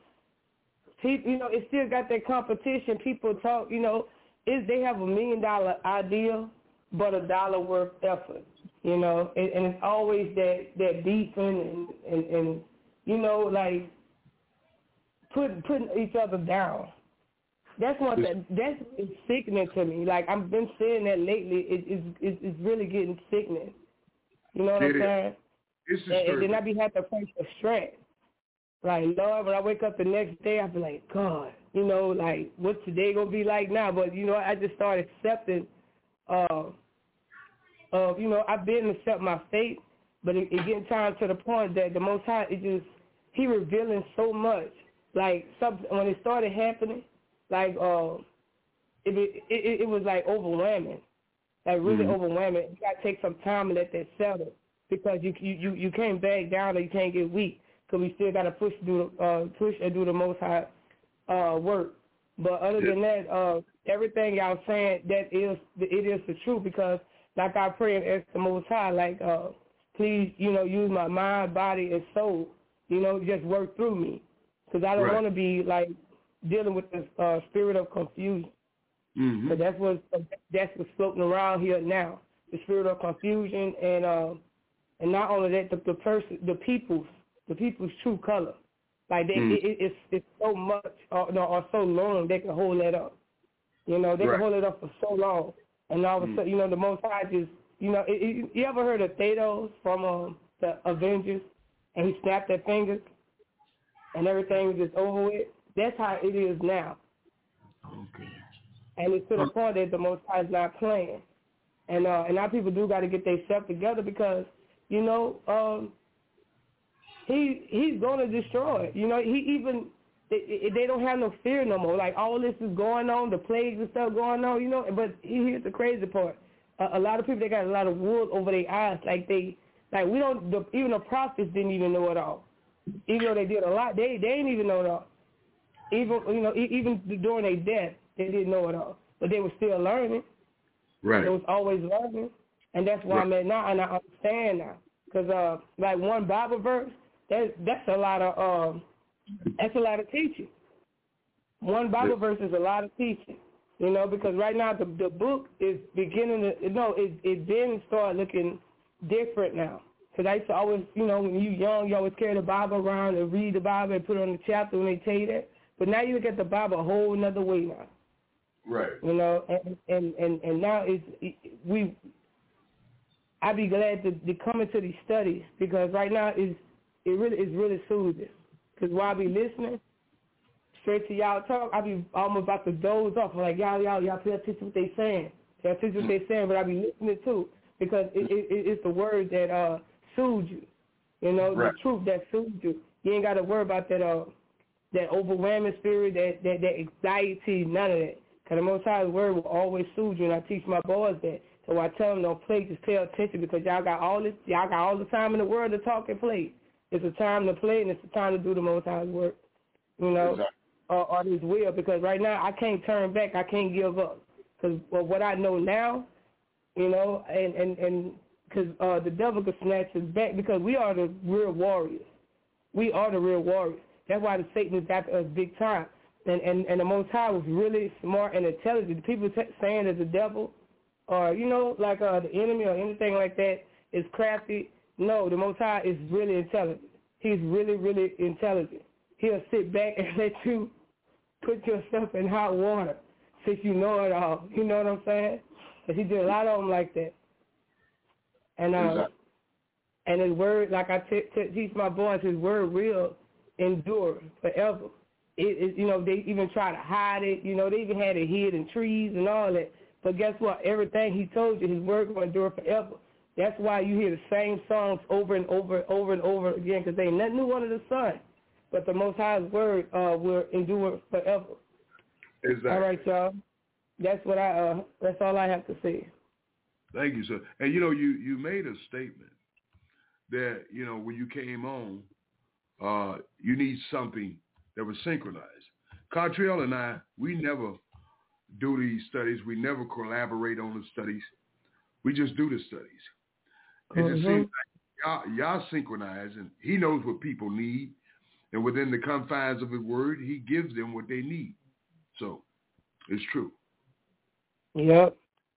it still got that competition. People talk, they have $1 million idea, but $1 worth effort. And it's always that beefing and like putting each other down. That's it's sickening to me. Like I've been saying that lately. It's really getting sickening. You know what I'm saying? It's and then I be having to face the strength. Like Lord, when I wake up the next day, I be like, God, like what's today gonna be like now? But I just started accepting. I've been accept my fate, but it getting time to the point that the Most High, He revealing so much. Like when it started happening, like it was like overwhelming, like really overwhelming. You gotta take some time and let that settle because you can't back down or you can't get weak because we still gotta push and do the Most High work. But other than that, everything y'all saying it is the truth because. Like I pray and ask the Most High, like, please, use my mind, body, and soul, just work through me. Because I don't want to be, like, dealing with the spirit of confusion. So that's what's floating around here now, the spirit of confusion. And not only that, the people's true color. Like, it's so much or so long they can hold that up. They can hold it up for so long. And all of a sudden, the Most High just, you ever heard of Thanos from the Avengers? And he snapped their fingers, and everything was just over with. That's how it is now. Okay. And it's to the point that the Most High is not playing. And our people do got to get themselves together because, he's going to destroy it. You know, they don't have no fear no more. Like, all this is going on, the plagues and stuff going on, you know. But here's the crazy part. A lot of people, they got a lot of wool over their eyes. We don't, even the prophets didn't even know it all. Even though they did a lot, they didn't even know it all. Even during their death, they didn't know it all. But they were still learning. Right. They was always learning. And that's where I'm at now, and I understand now. Because, one Bible verse, that's a lot of teaching. One Bible verse is a lot of teaching, you know, because right now the book is beginning to, it's been start looking different now. Because I used to always, you know, when you're young, you always carry the Bible around and read the Bible and put it on the chapter when they tell you that. But now you look at the Bible a whole another way now. Right. You know, and now I'd be glad to come into these studies, because right now it's really soothing. Because while I be listening straight to y'all talk, I be almost about to doze off. I'm like, y'all pay attention to what they saying. Pay attention to what they saying, but I be listening too, because it's the word that soothes you. You know, the truth that soothes you. You ain't got to worry about that overwhelming spirit, that anxiety, none of that. Because the Most High's word will always soothe you, and I teach my boys that. So I tell them, don't play, just pay attention, because y'all got all the time in the world to talk and play. It's a time to play, and it's a time to do the Most High's work, you know, or His will. Because right now I can't turn back, I can't give up. Because what I know now, you know, and because the devil can snatch us back, because we are the real warriors. We are the real warriors. That's why the Satan is after us big time. And the Most High was really smart and intelligent. The people saying that the devil, or, you know, like the enemy or anything like that is crafty. No, the Most High is really intelligent. He's really, really intelligent. He'll sit back and let you put yourself in hot water since you know it all. You know what I'm saying? Because he did a lot of them like that. And and his word, like I teach my boys, his word will endure forever. You know, they even try to hide it. You know, they even had it hid in trees and all that. But guess what? Everything he told you, his word will endure forever. That's why you hear the same songs over and over again, because they ain't nothing new under the sun. But the Most High's word will endure forever. Exactly. All right, y'all. That's what that's all I have to say. Thank you, sir. And you know, you made a statement that, you know, when you came on, you need something that was synchronized. Cartrell and I, we never do these studies. We never collaborate on the studies. We just do the studies. It just seems like y'all synchronize, and he knows what people need, and within the confines of his word, he gives them what they need. So, it's true. Yep.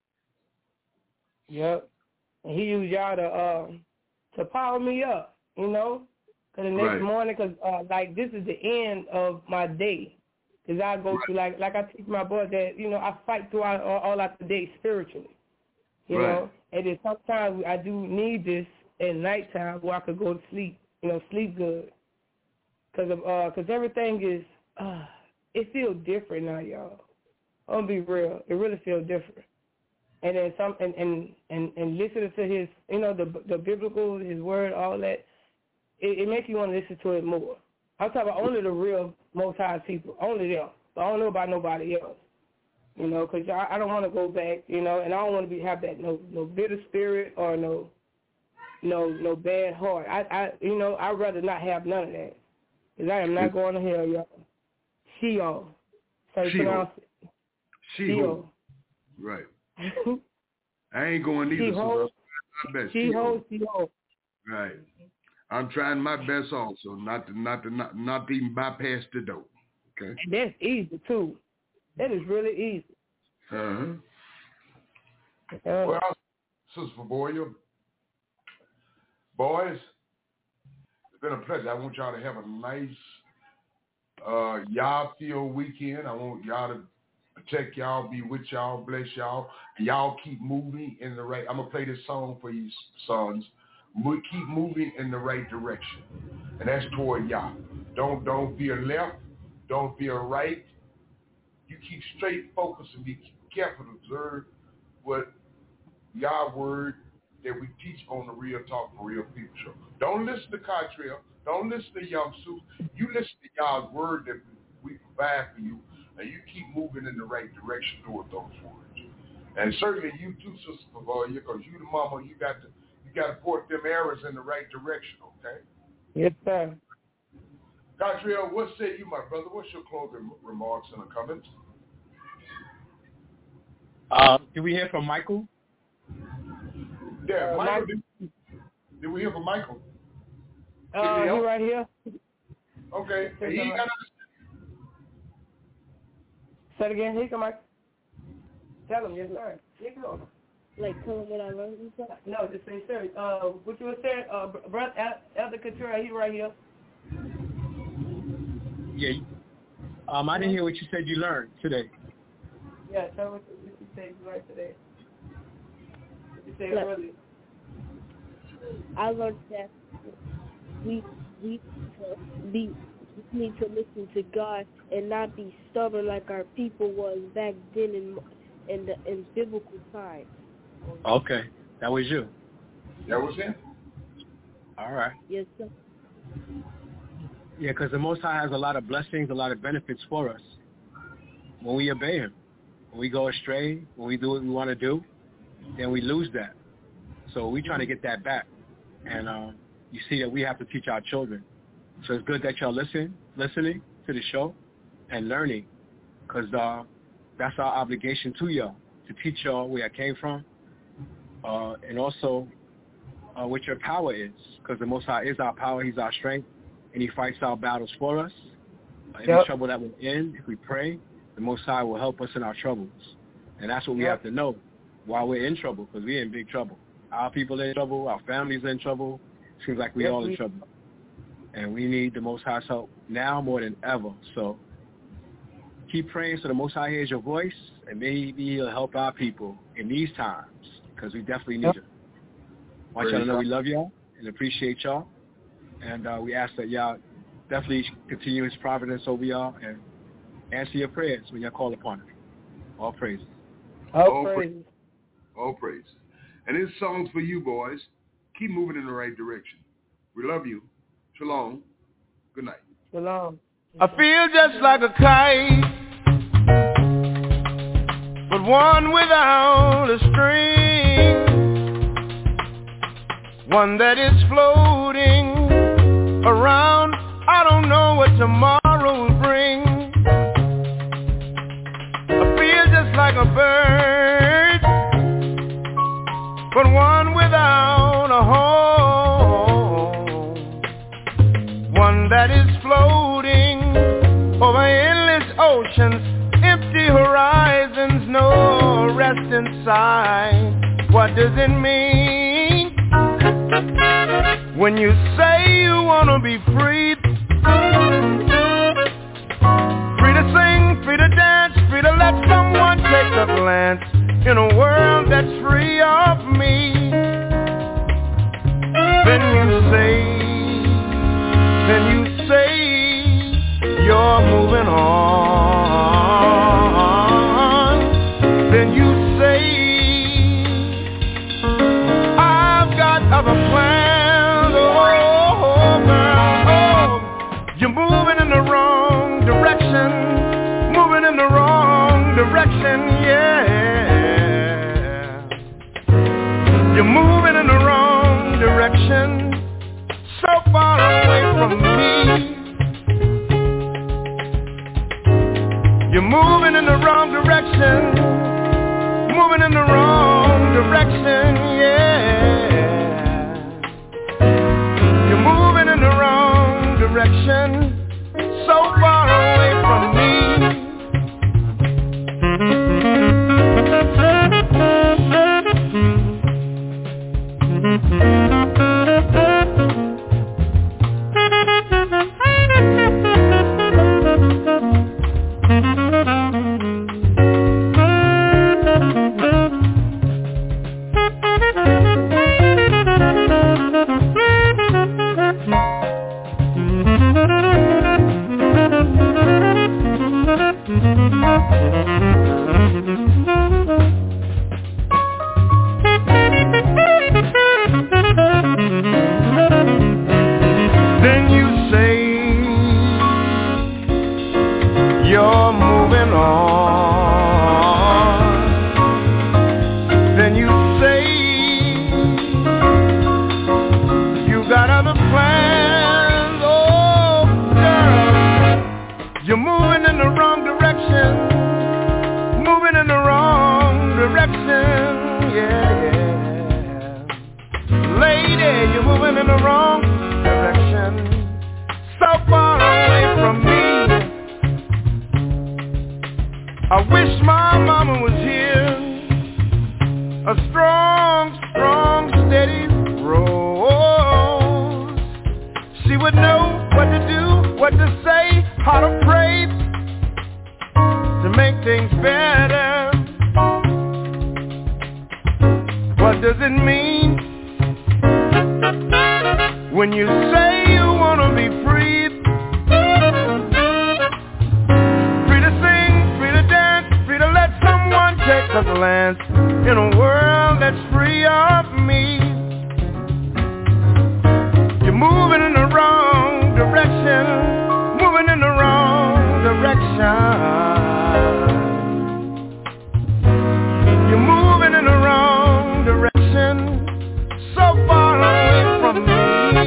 And he used y'all to power me up, you know, because the next morning, because like this is the end of my day, because I go through like I teach my boys that, you know, I fight throughout all out the day spiritually, you know, and then sometimes I do need this at nighttime where I could go to sleep, you know, sleep good, because everything is it feels different now, y'all. I'm gonna be real, it really feels different. And then some, and listening to his, you know, the biblical, his word, all that, it makes you want to listen to it more. I'm talking about only the real Most High people, only them. I don't know about nobody else, you know, because I don't want to go back, you know, and I don't want to have that no bitter spirit or no bad heart. You know, I'd rather not have none of that, because I am not going to hell, y'all. Sheol. So you pronounce it. Sheol. Right. I ain't going either, so that's my best. Sheol. Right. I'm trying my best also, not to even bypass the door. Okay. And that's easy too. That is really easy. Well, Sister Faboya, boys, it's been a pleasure. I want y'all to have a nice Yah-filled weekend. I want y'all to protect y'all, be with y'all, bless y'all. Y'all keep moving in the right. I'm gonna play this song for you, sons. Keep moving in the right direction, and that's toward Yah. Don't veer left, don't veer right. You keep straight focused and be careful to observe what Yah word that we teach on the Real Talk for Real People show. Don't listen to Cottrell. Don't listen to Young Sue. You listen to y'all's word that we provide for you, and you keep moving in the right direction toward those words. And certainly you too, Sister Pavoya, because you the mama, you got to port them arrows in the right direction, okay? Yes, sir. Cottrell, what say you, my brother? What's your closing remarks and comments? Did we hear from Michael? Yeah, Michael. Did we hear from Michael? He right here. Okay. He got to say it again. Here you come, Mike. Tell him, yes, sir. Here you go. Like, tell him what I learned and stuff? No, just say, sir. What you were saying, Brother Elder Cottrell, he right here. Yeah. I didn't hear what you said you learned today. Yeah, tell me what you said you learned today. What you said earlier. I learned that we need to listen to God and not be stubborn like our people was back then in biblical times. Okay, that was you. That was him. All right. Yes, sir. Yeah, because the Most High has a lot of blessings, a lot of benefits for us when we obey Him. When we go astray, when we do what we want to do, then we lose that. So we're trying to get that back. And you see that we have to teach our children. So it's good that y'all listening to the show and learning, because that's our obligation to y'all, to teach y'all where I came from, and also what your power is, because the Most High is our power, He's our strength, and He fights our battles for us. Any trouble that we're in, if we pray, the Most High will help us in our troubles. And that's what we have to know while we're in trouble, because we're in big trouble. Our people are in trouble, our families are in trouble. Seems like we're all in trouble. And we need the Most High's help now more than ever. So keep praying so the Most High hears your voice, and maybe He'll help our people in these times, because we definitely need it. I want y'all to know we love y'all and appreciate y'all. And we ask that y'all definitely continue His providence over y'all and answer your prayers when y'all call upon Him. All praises. All praises. All praise. And this song's for you, boys. Keep moving in the right direction. We love you. Shalom. Good night. Shalom. I feel just like a kite, but one without a string, one that is floating around. I don't know what tomorrow will bring. I feel just like a bird, but one without a home, one that is floating over endless oceans, empty horizons, no rest inside. What does it mean when you say you want to be free? Free to sing, free to dance, free to let someone take a glance in a world that's free of me. Then you say you're moving on. Then you say I've got other plans. Oh, girl, oh, you're moving in the wrong direction. Moving in the wrong direction, yeah. You're moving in the wrong direction, so far away from me. You're moving in the wrong direction, moving in the wrong direction, yeah. You're moving in the wrong direction, so far away from me. yeah, you're moving in the wrong direction. So far away from me. I wish my mama was here. A strong, strong, steady rose. She would know what to do, what to say, how to pray to make things better. What does it mean when you say you want to be free? Free to sing, free to dance, free to let someone take a glance in a world that's free of me. You're moving in the wrong direction, moving in the wrong direction. You're moving in the wrong direction, so far away from me.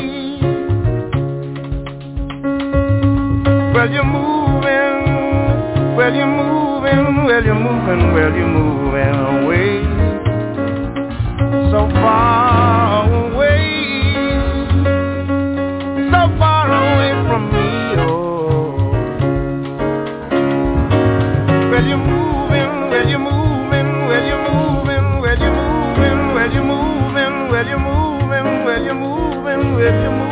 Well, you're moving, well, you're moving, well, you're moving, well, you're moving away, so far away, so far away from me, oh. Well, you're moving, well, you're moving, well, you're moving, well, you're moving, well, you're moving, well, you're moving, well, you're moving, well, you're moving.